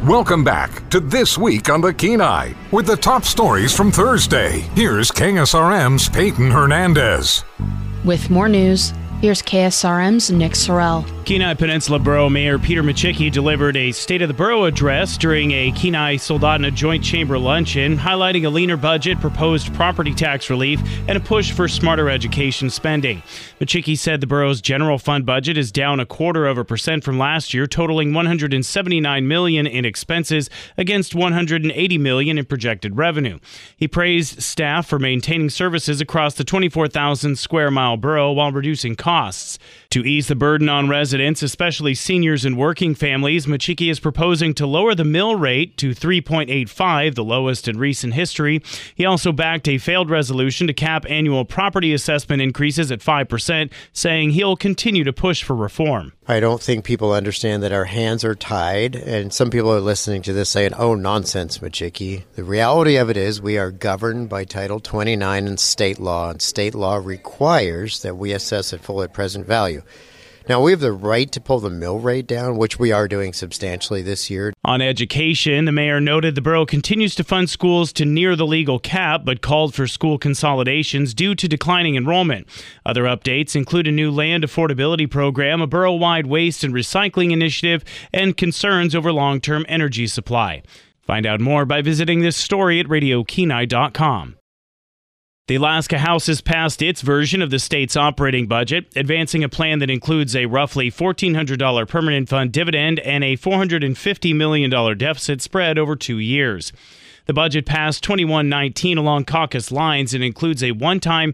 Welcome back to This Week on the Kenai with the top stories from Thursday. Here's KSRM's Peyton Hernandez. With more news, here's KSRM's Nick Sorrell. Kenai Peninsula Borough Mayor Peter Micciche delivered a State of the Borough address during a Kenai-Soldotna Joint Chamber luncheon, highlighting a leaner budget, proposed property tax relief, and a push for smarter education spending. Micciche said the borough's general fund budget is down 0.25% from last year, totaling $179 million in expenses against $180 million in projected revenue. He praised staff for maintaining services across the 24,000 square mile borough while reducing costs. To ease the burden on residents, especially seniors and working families, Micciche is proposing to lower the mill rate to 3.85, the lowest in recent history. He also backed a failed resolution to cap annual property assessment increases at 5%, saying he'll continue to push for reform. I don't think people understand that our hands are tied, and some people are listening to this saying, oh, nonsense, Micciche. The reality of it is we are governed by Title 29 in state law, and state law requires that we assess at full at present value. Now, we have the right to pull the mill rate down, which we are doing substantially this year. On education, the mayor noted the borough continues to fund schools to near the legal cap, but called for school consolidations due to declining enrollment. Other updates include a new land affordability program, a borough-wide waste and recycling initiative, and concerns over long-term energy supply. Find out more by visiting this story at RadioKenai.com. The Alaska House has passed its version of the state's operating budget, advancing a plan that includes a roughly $1,400 permanent fund dividend and a $450 million deficit spread over 2 years. The budget passed 21-19 along caucus lines and includes a one-time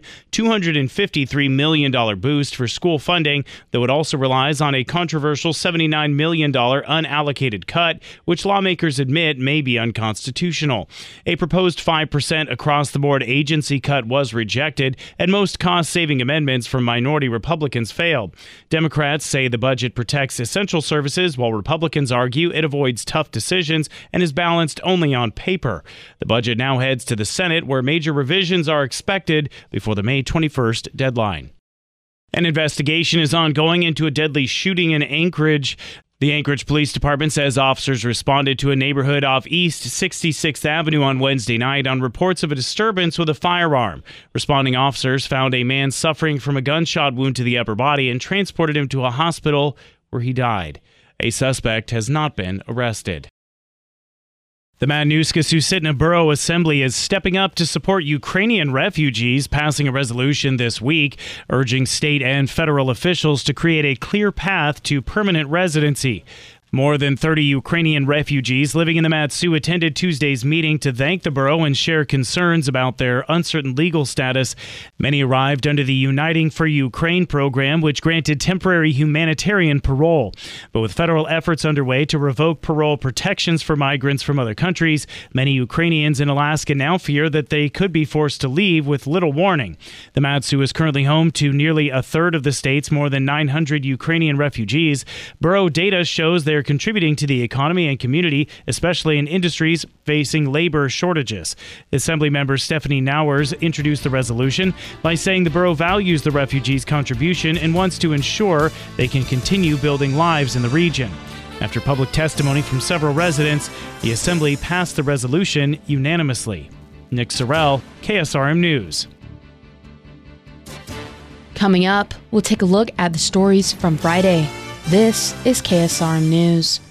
$253 million boost for school funding, though it also relies on a controversial $79 million unallocated cut, which lawmakers admit may be unconstitutional. A proposed 5% across-the-board agency cut was rejected, and most cost-saving amendments from minority Republicans failed. Democrats say the budget protects essential services, while Republicans argue it avoids tough decisions and is balanced only on paper. The budget now heads to the Senate, where major revisions are expected before the May 21st deadline. An investigation is ongoing into a deadly shooting in Anchorage. The Anchorage Police Department says officers responded to a neighborhood off East 66th Avenue on Wednesday night on reports of a disturbance with a firearm. Responding officers found a man suffering from a gunshot wound to the upper body and transported him to a hospital where he died. A suspect has not been arrested. The Matanuska-Susitna Borough Assembly is stepping up to support Ukrainian refugees, passing a resolution this week urging state and federal officials to create a clear path to permanent residency. More than 30 Ukrainian refugees living in the Mat-Su attended Tuesday's meeting to thank the borough and share concerns about their uncertain legal status. Many arrived under the Uniting for Ukraine program, which granted temporary humanitarian parole. But with federal efforts underway to revoke parole protections for migrants from other countries, many Ukrainians in Alaska now fear that they could be forced to leave with little warning. The Mat-Su is currently home to nearly a third of the state's more than 900 Ukrainian refugees. Borough data shows they're contributing to the economy and community, especially in industries facing labor shortages. Assembly member Stephanie Nowers introduced the resolution by saying the borough values the refugees' contribution and wants to ensure they can continue building lives in the region. After public testimony from several residents, the Assembly passed the resolution unanimously. Nick Sorrell, KSRM News. Coming up, we'll take a look at the stories from Friday. This is KSRM News.